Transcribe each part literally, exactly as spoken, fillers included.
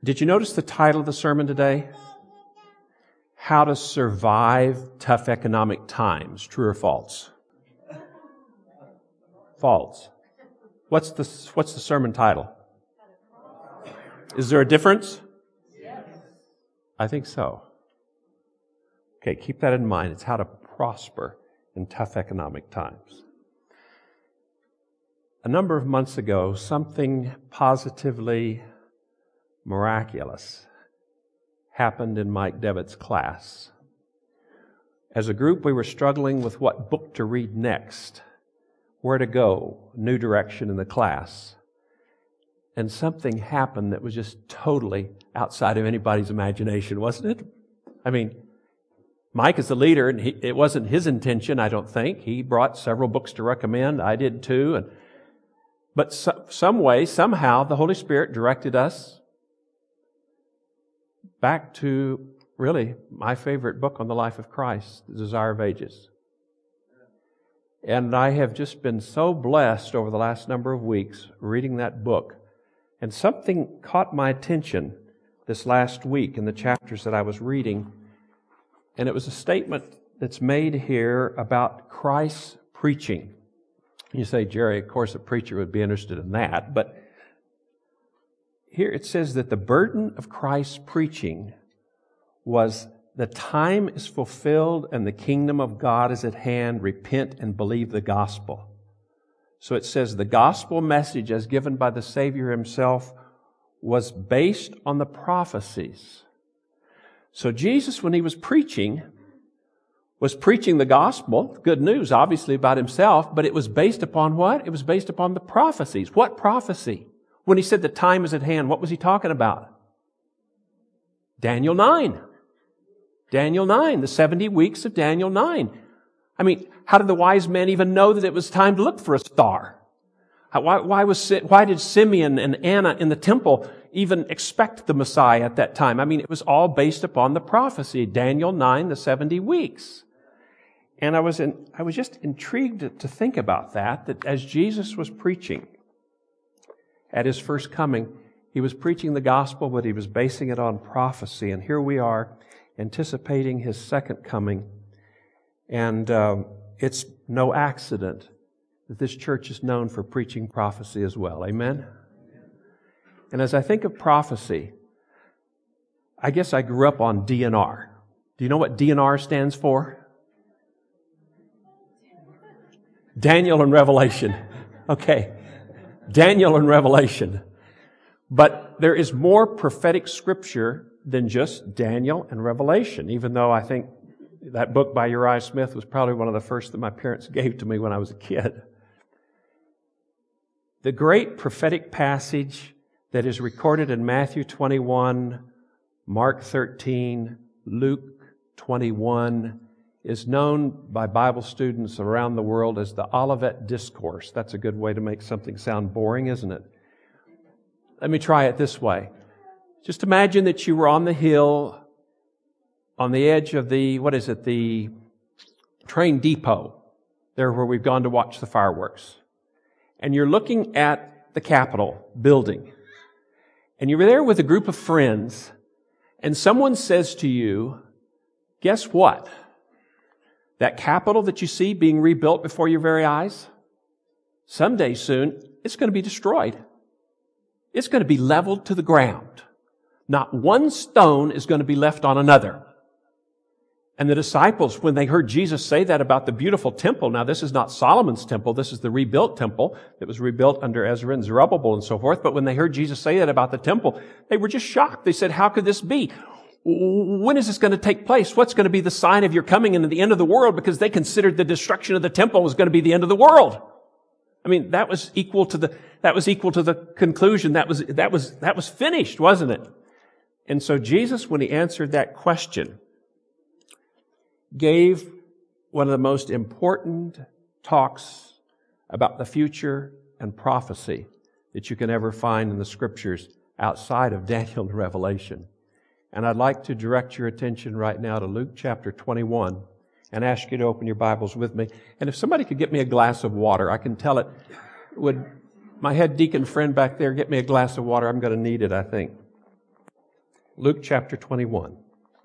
Did you notice the title of the sermon today? How to survive tough economic times. True or false? False. What's the, what's the sermon title? Is there a difference? Yes. I think so. Okay, keep that in mind. It's how to prosper in tough economic times. A number of months ago, something positively miraculous happened in Mike Devitt's class. As a group, we were struggling with what book to read next, where to go, new direction in the class. And something happened that was just totally outside of anybody's imagination, wasn't it? I mean, Mike is the leader, and he, it wasn't his intention, I don't think. He brought several books to recommend. I did too. And, but so, some way, somehow, the Holy Spirit directed us back to, really, my favorite book on the life of Christ, The Desire of Ages. And I have just been so blessed over the last number of weeks reading that book. And something caught my attention this last week in the chapters that I was reading. And it was a statement that's made here about Christ's preaching. You say, Jerry, of course a preacher would be interested in that. But here it says that the burden of Christ's preaching was, the time is fulfilled and the kingdom of God is at hand. Repent and believe the gospel. So it says the gospel message as given by the Savior Himself was based on the prophecies. So Jesus, when He was preaching, was preaching the gospel, good news obviously about Himself, but it was based upon what? It was based upon the prophecies. What prophecy? When He said the time is at hand, what was He talking about? Daniel nine. Daniel nine, the seventy weeks of Daniel nine. I mean, how did the wise men even know that it was time to look for a star? Why, why, was, why did Simeon and Anna in the temple even expect the Messiah at that time? I mean, it was all based upon the prophecy, Daniel nine, the seventy weeks. And I was in, I was just intrigued to think about that, that as Jesus was preaching at His first coming, He was preaching the gospel, but He was basing it on prophecy. And here we are, anticipating His second coming. And uh, it's no accident that this church is known for preaching prophecy as well. Amen? And as I think of prophecy, I guess I grew up on D N R. Do you know what D N R stands for? Daniel and Revelation. Okay. Daniel and Revelation. But there is more prophetic scripture than just Daniel and Revelation, even though I think that book by Uriah Smith was probably one of the first that my parents gave to me when I was a kid. The great prophetic passage that is recorded in Matthew twenty-one, Mark thirteen, Luke twenty-one is known by Bible students around the world as the Olivet Discourse. That's a good way to make something sound boring, isn't it? Let me try it this way. Just imagine that you were on the hill, on the edge of the, what is it, the train depot, there where we've gone to watch the fireworks. And you're looking at the Capitol building. And you're there with a group of friends, and someone says to you, guess what? That Capitol that you see being rebuilt before your very eyes, someday soon, it's going to be destroyed. It's going to be leveled to the ground. Not one stone is going to be left on another. And the disciples, when they heard Jesus say that about the beautiful temple, now this is not Solomon's temple, this is the rebuilt temple that was rebuilt under Ezra and Zerubbabel and so forth, but when they heard Jesus say that about the temple, they were just shocked. They said, how could this be? When is this going to take place? What's going to be the sign of your coming into the end of the world? Because they considered the destruction of the temple was going to be the end of the world. I mean, that was equal to the, that was equal to the conclusion. That was, that was, that was finished, wasn't it? And so Jesus, when He answered that question, gave one of the most important talks about the future and prophecy that you can ever find in the Scriptures outside of Daniel and Revelation. And I'd like to direct your attention right now to Luke chapter twenty-one and ask you to open your Bibles with me. And if somebody could get me a glass of water, I can tell it. Would my head deacon friend back there get me a glass of water? I'm going to need it, I think. Luke chapter twenty-one.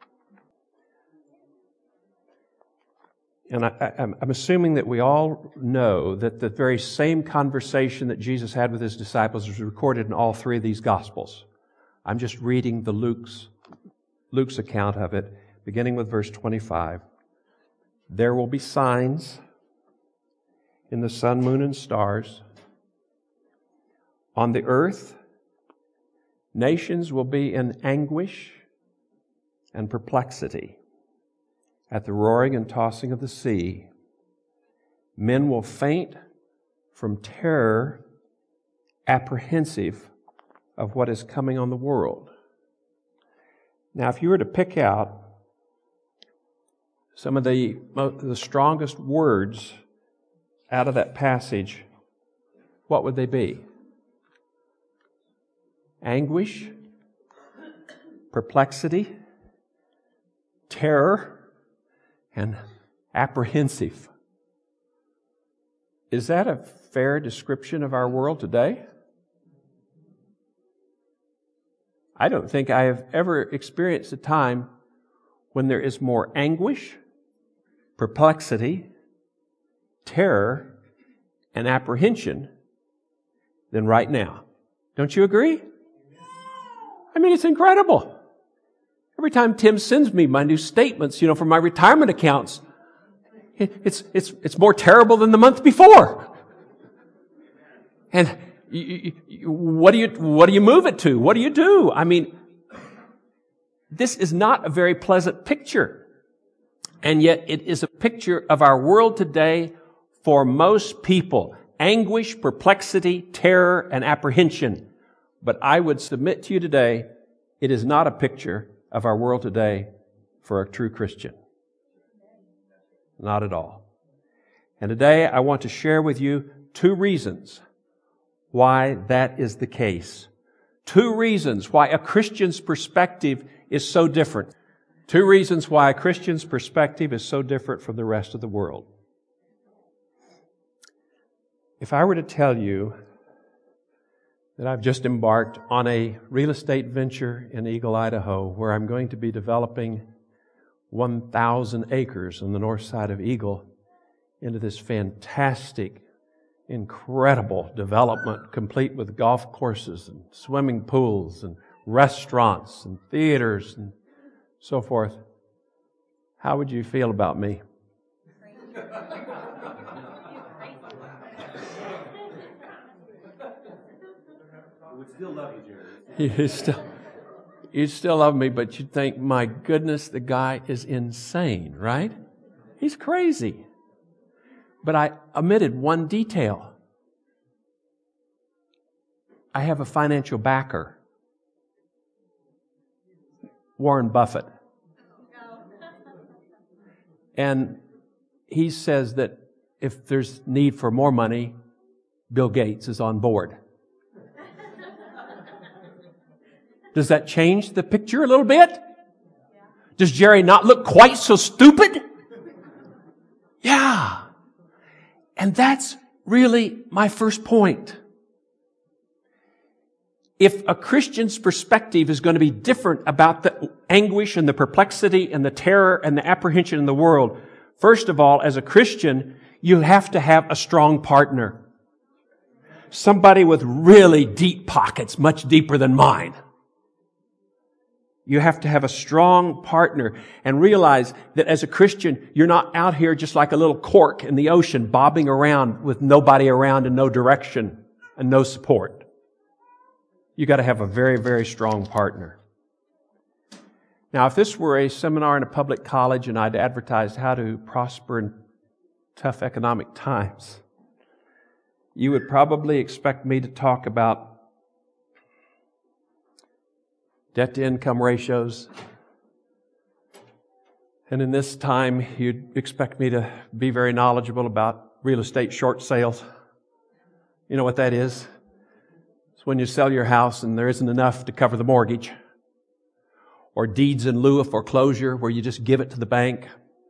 And I, I, I'm assuming that we all know that the very same conversation that Jesus had with His disciples is recorded in all three of these Gospels. I'm just reading the Luke's, Luke's account of it, beginning with verse twenty-five. There will be signs in the sun, moon, and stars. On the earth, nations will be in anguish and perplexity at the roaring and tossing of the sea. Men will faint from terror, apprehensive of what is coming on the world. Now, if you were to pick out some of the, the strongest words out of that passage, what would they be? Anguish, perplexity, terror, and apprehensive. Is that a fair description of our world today? I don't think I have ever experienced a time when there is more anguish, perplexity, terror, and apprehension than right now. Don't you agree? I mean, it's incredible. Every time Tim sends me my new statements, you know, from my retirement accounts, it's it's it's more terrible than the month before. And you, you, what do you what do you move it to? What do you do? I mean, this is not a very pleasant picture, and yet it is a picture of our world today for most people: anguish, perplexity, terror, and apprehension. But I would submit to you today, it is not a picture of our world today for a true Christian. Not at all. And today I want to share with you two reasons why that is the case. Two reasons why a Christian's perspective is so different. Two reasons why a Christian's perspective is so different from the rest of the world. If I were to tell you that I've just embarked on a real estate venture in Eagle, Idaho, where I'm going to be developing one thousand acres on the north side of Eagle into this fantastic, incredible development, complete with golf courses and swimming pools and restaurants and theaters and so forth, how would you feel about me? Would still love you, Jerry. You still, you still love me, but you'd think, my goodness, the guy is insane, right? He's crazy. But I omitted one detail. I have a financial backer, Warren Buffett. And he says that if there's need for more money, Bill Gates is on board. Does that change the picture a little bit? Does Jerry not look quite so stupid? Yeah. And that's really my first point. If a Christian's perspective is going to be different about the anguish and the perplexity and the terror and the apprehension in the world, first of all, as a Christian, you have to have a strong partner. Somebody with really deep pockets, much deeper than mine. You have to have a strong partner and realize that as a Christian, you're not out here just like a little cork in the ocean bobbing around with nobody around and no direction and no support. You got to have a very, very strong partner. Now, if this were a seminar in a public college and I'd advertised how to prosper in tough economic times, you would probably expect me to talk about debt-to-income ratios. And in this time, you'd expect me to be very knowledgeable about real estate short sales. You know what that is? It's when you sell your house and there isn't enough to cover the mortgage. Or deeds in lieu of foreclosure, where you just give it to the bank.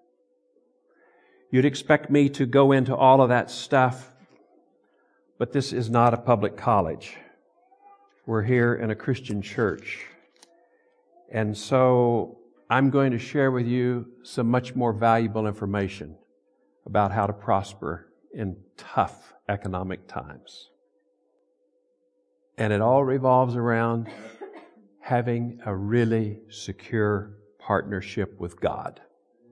You'd expect me to go into all of that stuff. But this is not a public college. We're here in a Christian church. And so I'm going to share with you some much more valuable information about how to prosper in tough economic times. And it all revolves around having a really secure partnership with God.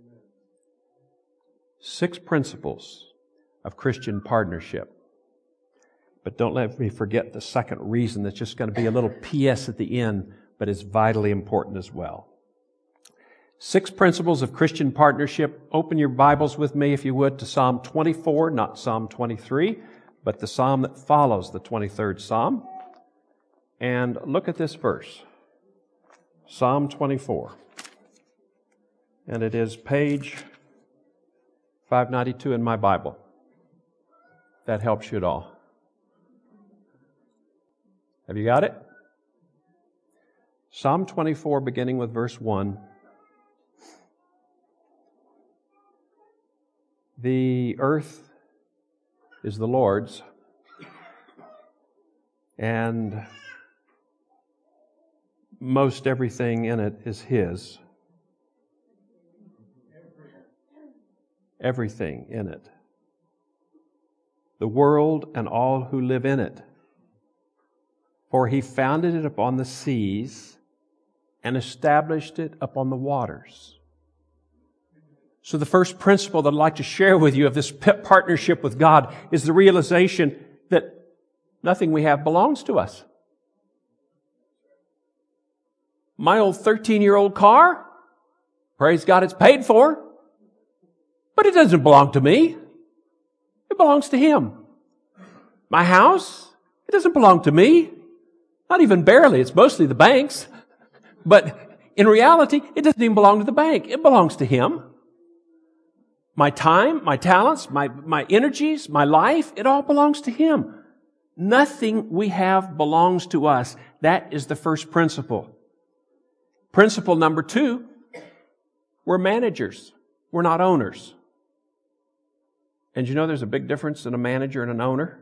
Six principles of Christian partnership. But don't let me forget the second reason that's just going to be a little P S at the end, but is vitally important as well. Six principles of Christian partnership. Open your Bibles with me, if you would, to Psalm twenty-four, not Psalm twenty-three, but the psalm that follows the twenty-third Psalm. And look at this verse. Psalm twenty-four. And it is page five ninety-two in my Bible. That helps you at all. Have you got it? Psalm twenty-four, beginning with verse one. The earth is the Lord's, and most everything in it is His. Everything in it. The world and all who live in it. For He founded it upon the seas and established it upon the waters. So the first principle that I'd like to share with you of this partnership with God is the realization that nothing we have belongs to us. My old thirteen-year-old car, praise God, it's paid for, but it doesn't belong to me. It belongs to Him. My house, it doesn't belong to me. Not even barely. It's mostly the bank's. But in reality, it doesn't even belong to the bank. It belongs to Him. My time, my talents, my, my energies, my life, it all belongs to Him. Nothing we have belongs to us. That is the first principle. Principle number two, we're managers. We're not owners. And you know there's a big difference in a manager and an owner?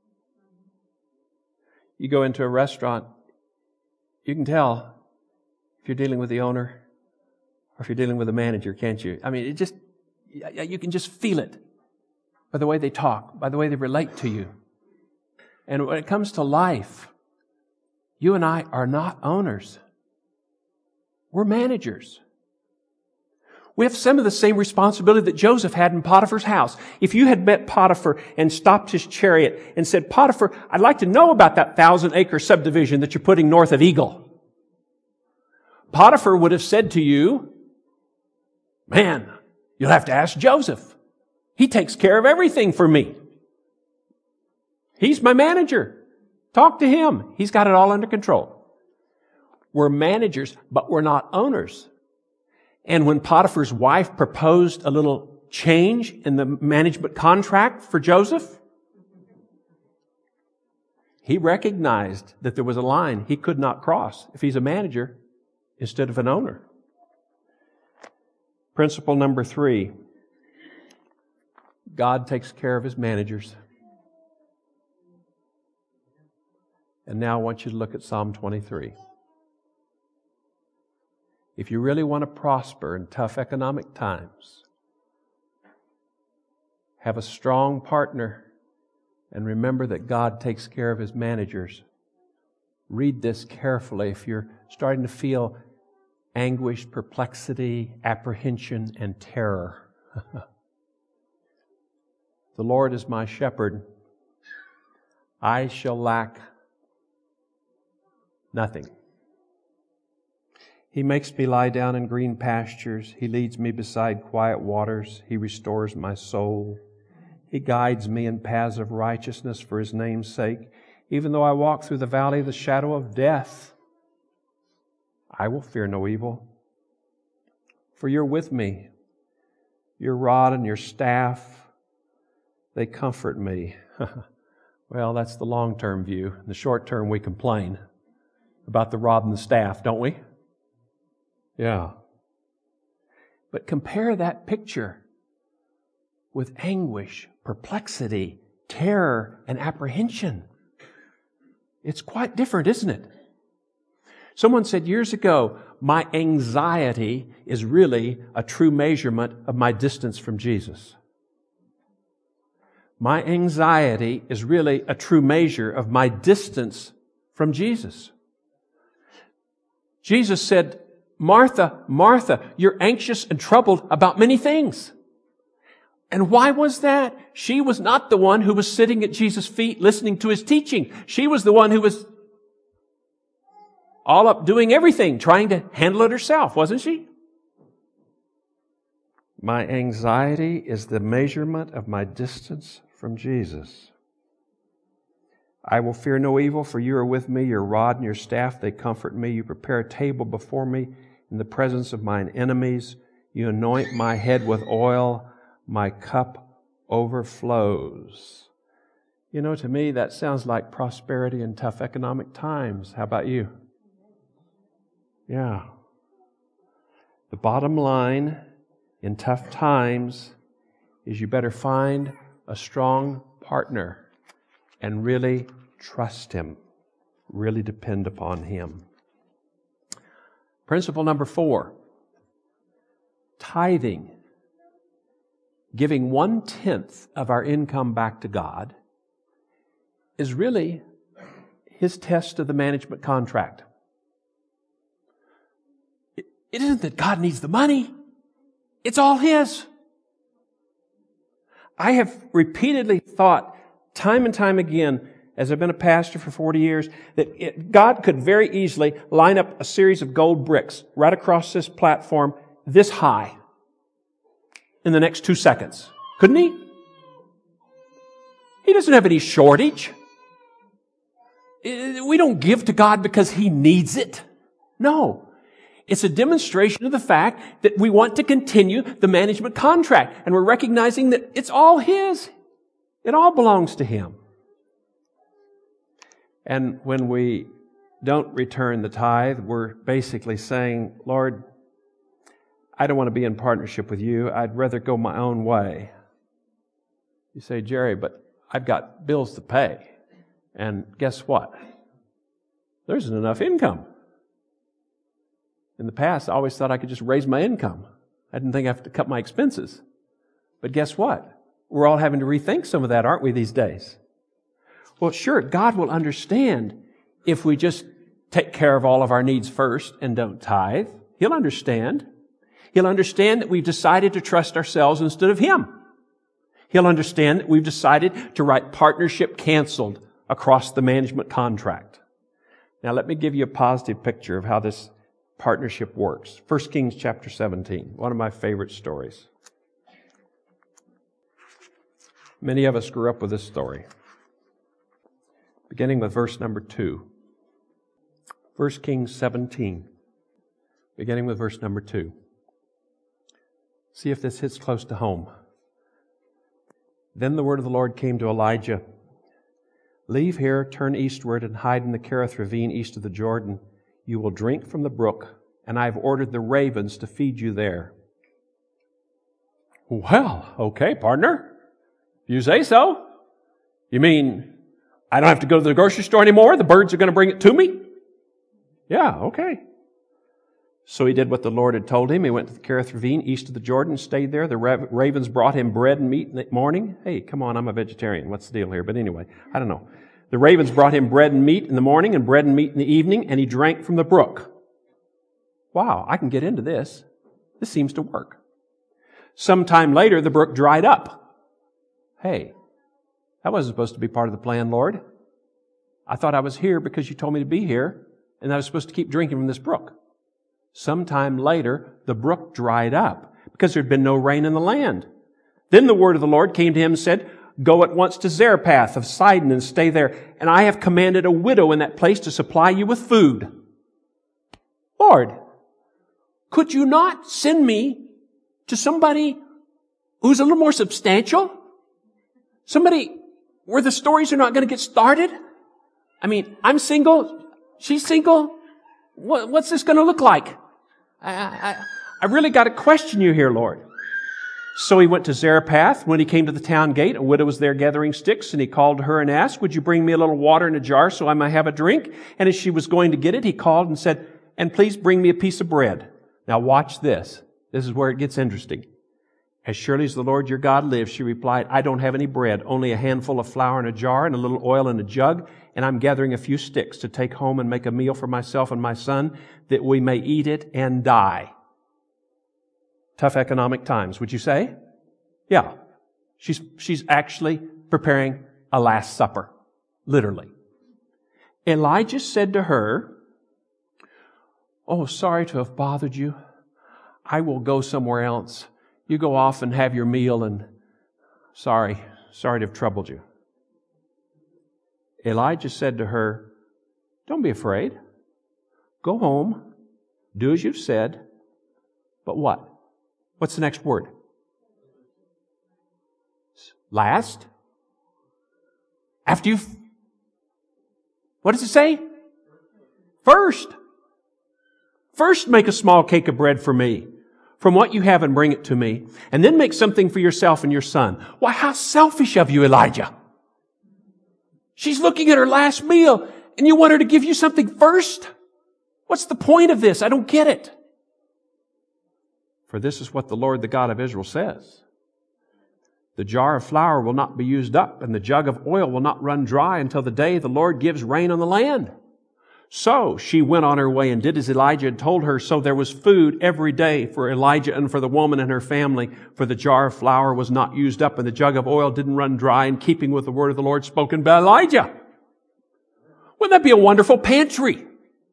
You go into a restaurant, you can tell if you're dealing with the owner or if you're dealing with a manager, can't you? I mean, it just, you can just feel it by the way they talk, by the way they relate to you. And when it comes to life, you and I are not owners. We're managers. We have some of the same responsibility that Joseph had in Potiphar's house. If you had met Potiphar and stopped his chariot and said, Potiphar, I'd like to know about that thousand acre subdivision that you're putting north of Eagle. Potiphar would have said to you, man, you'll have to ask Joseph. He takes care of everything for me. He's my manager. Talk to him. He's got it all under control. We're managers, but we're not owners. And when Potiphar's wife proposed a little change in the management contract for Joseph, he recognized that there was a line he could not cross if he's a manager instead of an owner. Principle number three, God takes care of His managers. And now I want you to look at Psalm twenty-three. If you really want to prosper in tough economic times, have a strong partner and remember that God takes care of His managers. Read this carefully if you're starting to feel anguish, perplexity, apprehension, and terror. The Lord is my shepherd. I shall lack nothing. He makes me lie down in green pastures. He leads me beside quiet waters. He restores my soul. He guides me in paths of righteousness for His name's sake. Even though I walk through the valley of the shadow of death, I will fear no evil. For You're with me. Your rod and Your staff, they comfort me. Well, that's the long-term view. In the short term, we complain about the rod and the staff, don't we? Yeah. But compare that picture with anguish, perplexity, terror, and apprehension. It's quite different, isn't it? Someone said years ago, my anxiety is really a true measurement of my distance from Jesus. My anxiety is really a true measure of my distance from Jesus. Jesus said, Martha, Martha, you're anxious and troubled about many things. And why was that? She was not the one who was sitting at Jesus' feet listening to His teaching. She was the one who was all up doing everything, trying to handle it herself, wasn't she? My anxiety is the measurement of my distance from Jesus. I will fear no evil, for you are with me. Your rod and your staff, they comfort me. You prepare a table before me in the presence of mine enemies. You anoint my head with oil. My cup overflows. You know, to me, that sounds like prosperity in tough economic times. How about you? Yeah. The bottom line in tough times is you better find a strong partner and really trust Him. Really depend upon Him. Principle number four. Tithing. Giving one-tenth of our income back to God is really His test of the management contract. It isn't that God needs the money. It's all His. I have repeatedly thought, time and time again, as I've been a pastor for forty years, that it, God could very easily line up a series of gold bricks right across this platform, this high, in the next two seconds. Couldn't He? He doesn't have any shortage. We don't give to God because He needs it. No. It's a demonstration of the fact that we want to continue the management contract, and we're recognizing that it's all His. It all belongs to Him. And when we don't return the tithe, we're basically saying, Lord, I don't want to be in partnership with You. I'd rather go my own way. You say, Jerry, but I've got bills to pay. And guess what? There isn't enough income. In the past, I always thought I could just raise my income. I didn't think I have to cut my expenses. But guess what? We're all having to rethink some of that, aren't we, these days? Well, sure, God will understand if we just take care of all of our needs first and don't tithe. He'll understand. He'll understand that we've decided to trust ourselves instead of Him. He'll understand that we've decided to write partnership canceled across the management contract. Now, let me give you a positive picture of how this partnership works. First Kings chapter seventeen, one of my favorite stories. Many of us grew up with this story. Beginning with verse number two. First Kings seventeen, beginning with verse number two. See if this hits close to home. Then the word of the Lord came to Elijah. Leave here, turn eastward, and hide in the Kerith ravine east of the Jordan. You will drink from the brook, and I have ordered the ravens to feed you there. Well, okay, partner. You say so. You mean I don't have to go to the grocery store anymore? The birds are going to bring it to me? Yeah, okay. So he did what the Lord had told him. He went to the Kerith ravine east of the Jordan, stayed there. The ravens brought him bread and meat in the morning. Hey, come on, I'm a vegetarian. What's the deal here? But anyway, I don't know. The ravens brought him bread and meat in the morning and bread and meat in the evening, and he drank from the brook. Wow, I can get into this. This seems to work. Sometime later, the brook dried up. Hey, that wasn't supposed to be part of the plan, Lord. I thought I was here because You told me to be here, and I was supposed to keep drinking from this brook. Sometime later, the brook dried up because there had been no rain in the land. Then the word of the Lord came to him and said, Go at once to Zarephath of Sidon and stay there, and I have commanded a widow in that place to supply you with food. Lord, could You not send me to somebody who's a little more substantial? Somebody where the stories are not going to get started? I mean, I'm single. She's single. What, what's this going to look like? I, I, I really got to question You here, Lord. So he went to Zarephath. When he came to the town gate, a widow was there gathering sticks, and he called to her and asked, "Would you bring me a little water in a jar so I might have a drink?" And as she was going to get it, he called and said, "And please bring me a piece of bread." Now watch this. This is where it gets interesting. "As surely as the Lord your God lives," she replied, "I don't have any bread, only a handful of flour in a jar and a little oil in a jug, and I'm gathering a few sticks to take home and make a meal for myself and my son, that we may eat it and die." Tough economic times, would you say? Yeah. She's, she's actually preparing a Last Supper. Literally. Elijah said to her, "Oh, sorry to have bothered you. I will go somewhere else. You go off and have your meal, and sorry, sorry to have troubled you." Elijah said to her, "Don't be afraid. Go home. Do as you've said. But what? What's the next word? Last? After you've... What does it say? First. First make a small cake of bread for me, from what you have, and bring it to me. And then make something for yourself and your son." Why, how selfish of you, Elijah. She's looking at her last meal, and you want her to give you something first? What's the point of this? I don't get it. For this is what the Lord, the God of Israel, says. "The jar of flour will not be used up, and the jug of oil will not run dry until the day the Lord gives rain on the land." So she went on her way and did as Elijah had told her. So there was food every day for Elijah and for the woman and her family, for the jar of flour was not used up, and the jug of oil didn't run dry, in keeping with the word of the Lord spoken by Elijah. Wouldn't that be a wonderful pantry?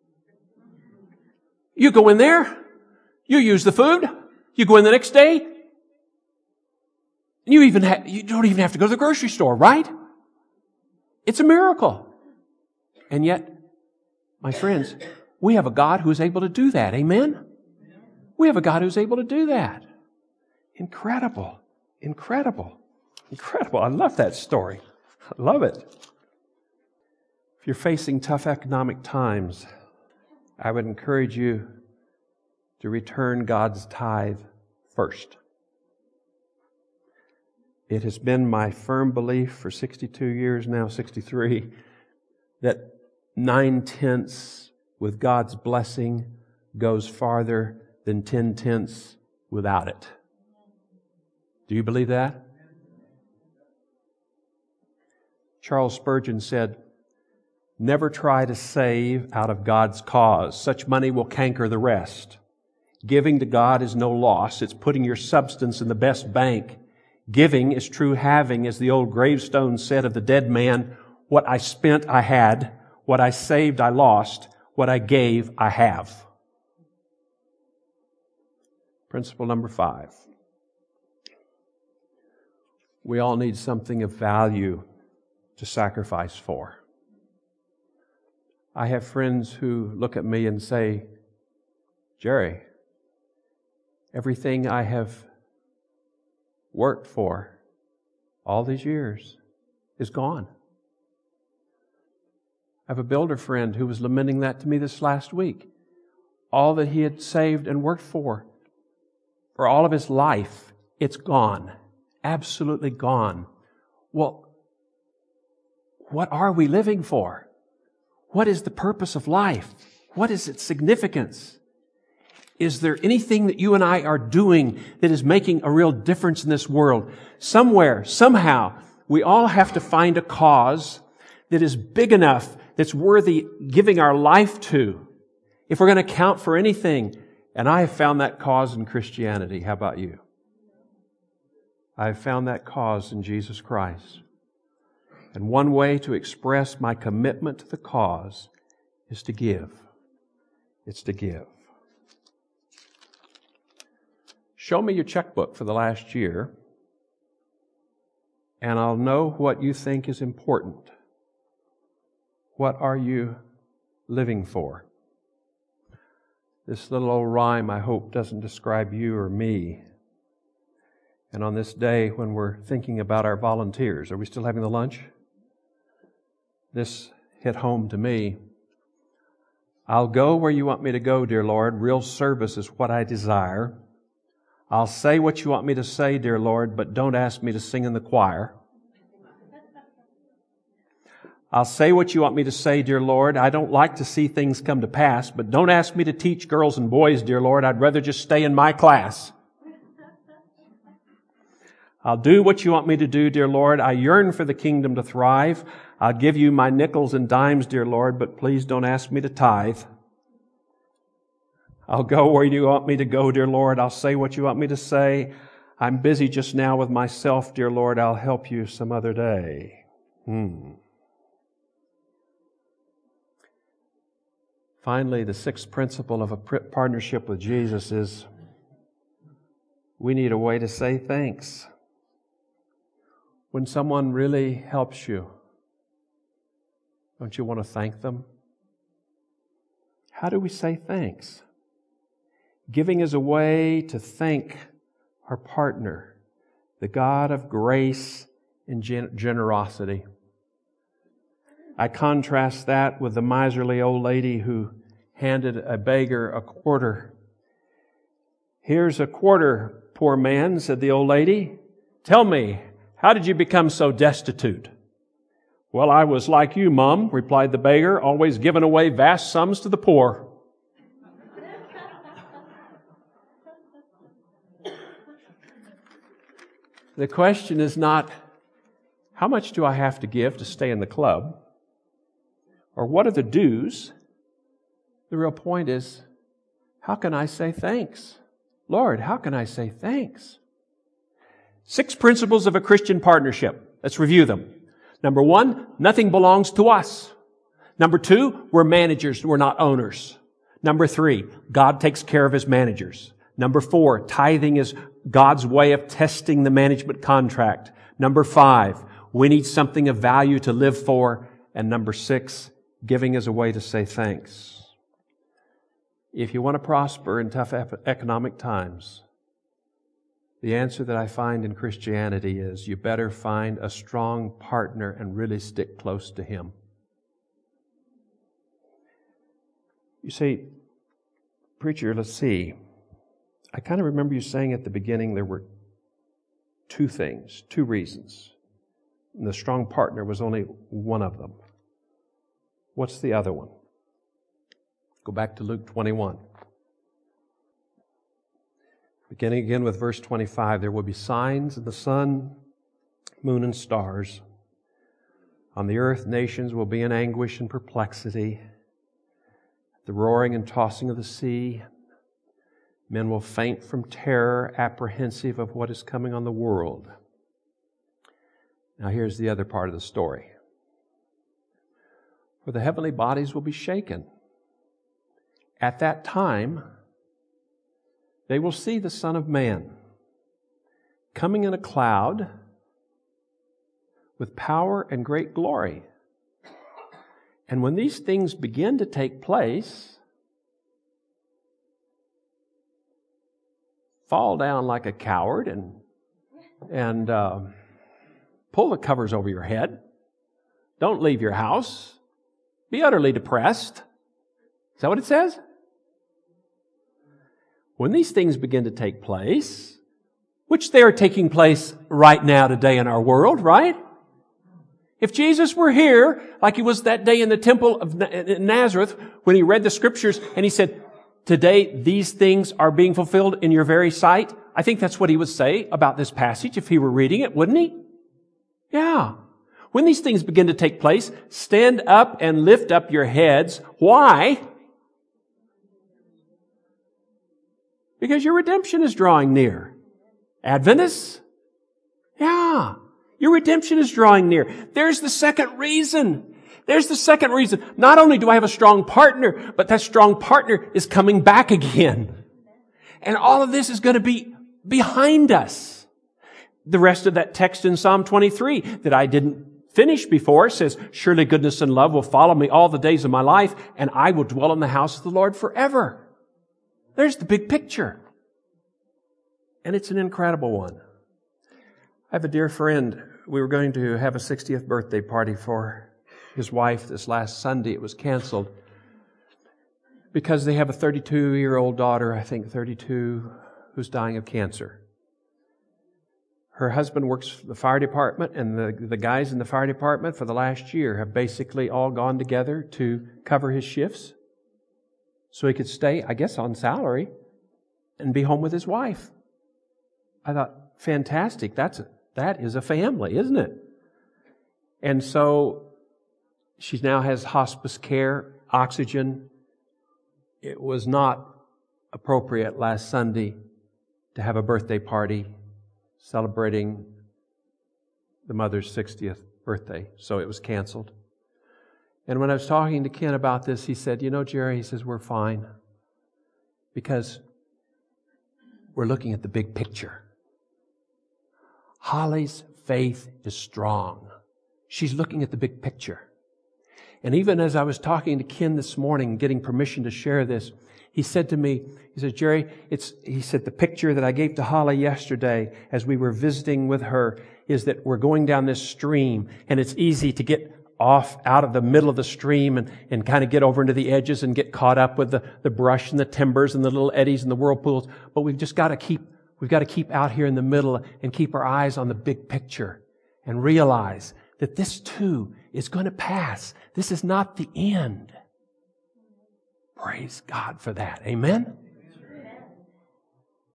You go in there, you use the food, you go in the next day, and you even ha- you don't even have to go to the grocery store, right? It's a miracle. And yet, my friends, we have a God who is able to do that. Amen? We have a God who's able to do that. Incredible. Incredible. Incredible. I love that story. I love it. If you're facing tough economic times, I would encourage you to return God's tithe first. It has been my firm belief for sixty-two years now, sixty-three, that nine-tenths with God's blessing goes farther than ten-tenths without it. Do you believe that? Charles Spurgeon said, "Never try to save out of God's cause. Such money will canker the rest. Giving to God is no loss. It's putting your substance in the best bank. Giving is true having, as the old gravestone said of the dead man, what I spent I had, what I saved I lost, what I gave I have." Principle number five. We all need something of value to sacrifice for. I have friends who look at me and say, "Jerry, everything I have worked for all these years is gone." I have a builder friend who was lamenting that to me this last week. All that he had saved and worked for, for all of his life, it's gone. Absolutely gone. Well, what are we living for? What is the purpose of life? What is its significance? Is there anything that you and I are doing that is making a real difference in this world? Somewhere, somehow, we all have to find a cause that is big enough, that's worthy giving our life to, if we're going to count for anything. And I have found that cause in Christianity. How about you? I have found that cause in Jesus Christ. And one way to express my commitment to the cause is to give. It's to give. Show me your checkbook for the last year, and I'll know what you think is important. What are you living for? This little old rhyme, I hope, doesn't describe you or me. And on this day when we're thinking about our volunteers, are we still having the lunch? This hit home to me. I'll go where you want me to go, dear Lord. Real service is what I desire. I'll say what you want me to say, dear Lord, but don't ask me to sing in the choir. I'll say what you want me to say, dear Lord. I don't like to see things come to pass, but don't ask me to teach girls and boys, dear Lord. I'd rather just stay in my class. I'll do what you want me to do, dear Lord. I yearn for the kingdom to thrive. I'll give you my nickels and dimes, dear Lord, but please don't ask me to tithe. I'll go where you want me to go, dear Lord. I'll say what you want me to say. I'm busy just now with myself, dear Lord. I'll help you some other day. Hmm. Finally, the sixth principle of a partnership with Jesus is we need a way to say thanks. When someone really helps you, don't you want to thank them? How do we say thanks? Giving is a way to thank our partner, the God of grace and generosity. I contrast that with the miserly old lady who handed a beggar a quarter. Here's a quarter, poor man, said the old lady. Tell me, how did you become so destitute? Well, I was like you, Mum, replied the beggar, always giving away vast sums to the poor. The question is not, how much do I have to give to stay in the club? Or what are the dues? The real point is, how can I say thanks? Lord, how can I say thanks? Six principles of a Christian partnership. Let's review them. Number one, nothing belongs to us. Number two, we're managers, we're not owners. Number three, God takes care of His managers. Number four, tithing is God's way of testing the management contract. Number five, we need something of value to live for. And number six, giving is a way to say thanks. If you want to prosper in tough economic times, the answer that I find in Christianity is you better find a strong partner and really stick close to Him. You see, preacher, let's see. I kind of remember you saying at the beginning there were two things, two reasons. And the strong partner was only one of them. What's the other one? Go back to Luke twenty-one. Beginning again with verse twenty-five, there will be signs in the sun, moon, and stars. On the earth, nations will be in anguish and perplexity. The roaring and tossing of the sea. Men will faint from terror, apprehensive of what is coming on the world. Now here's the other part of the story. For the heavenly bodies will be shaken. At that time, they will see the Son of Man coming in a cloud with power and great glory. And when these things begin to take place, fall down like a coward and and uh, pull the covers over your head. Don't leave your house. Be utterly depressed. Is that what it says? When these things begin to take place, which they are taking place right now today in our world, right? If Jesus were here, like He was that day in the temple of Nazareth, when He read the Scriptures and He said, today these things are being fulfilled in your very sight, I think that's what He would say about this passage if He were reading it, wouldn't He? Yeah. When these things begin to take place, stand up and lift up your heads. Why? Because your redemption is drawing near. Adventists? Yeah. Your redemption is drawing near. There's the second reason. There's the second reason. Not only do I have a strong partner, but that strong partner is coming back again. And all of this is going to be behind us. The rest of that text in Psalm twenty-three that I didn't finish before says, surely goodness and love will follow me all the days of my life, and I will dwell in the house of the Lord forever. There's the big picture. And it's an incredible one. I have a dear friend. We were going to have a sixtieth birthday party for his wife this last Sunday. It was canceled because they have a thirty-two-year-old daughter, I think thirty-two, who's dying of cancer. Her husband works for the fire department, and the, the guys in the fire department for the last year have basically all gone together to cover his shifts so he could stay, I guess, on salary and be home with his wife. I thought, fantastic. That's a, that is a family, isn't it? And so she now has hospice care, oxygen. It was not appropriate last Sunday to have a birthday party celebrating the mother's sixtieth birthday, so it was canceled. And when I was talking to Ken about this, he said, you know, Jerry, he says, we're fine because we're looking at the big picture. Holly's faith is strong. She's looking at the big picture. And even as I was talking to Ken this morning, getting permission to share this, he said to me, he said, Jerry, it's, he said, the picture that I gave to Holly yesterday as we were visiting with her is that we're going down this stream and it's easy to get off out of the middle of the stream and, and kind of get over into the edges and get caught up with the, the brush and the timbers and the little eddies and the whirlpools. But we've just got to keep, we've got to keep out here in the middle and keep our eyes on the big picture and realize that this too is going to pass. This is not the end. Praise God for that. Amen?